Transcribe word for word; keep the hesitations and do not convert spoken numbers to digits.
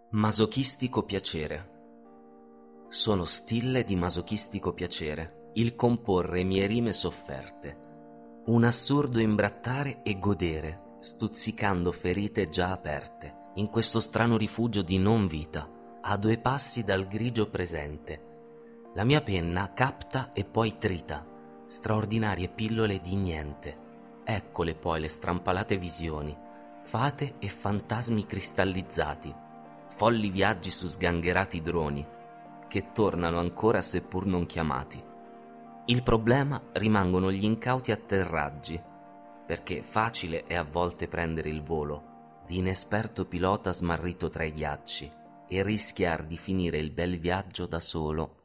Masochistico piacere. Sono stille di masochistico piacere, il comporre mie rime sofferte, un assurdo imbrattare e godere, stuzzicando ferite già aperte, in questo strano rifugio di non vita, a due passi dal grigio presente. La mia penna capta e poi trita, straordinarie pillole di niente. Eccole poi le strampalate visioni, fate e fantasmi cristallizzati, folli viaggi su sgangherati droni, che tornano ancora seppur non chiamati. Il problema rimangono gli incauti atterraggi, perché facile è a volte prendere il volo di inesperto pilota smarrito tra i ghiacci e rischiar di finire il bel viaggio da solo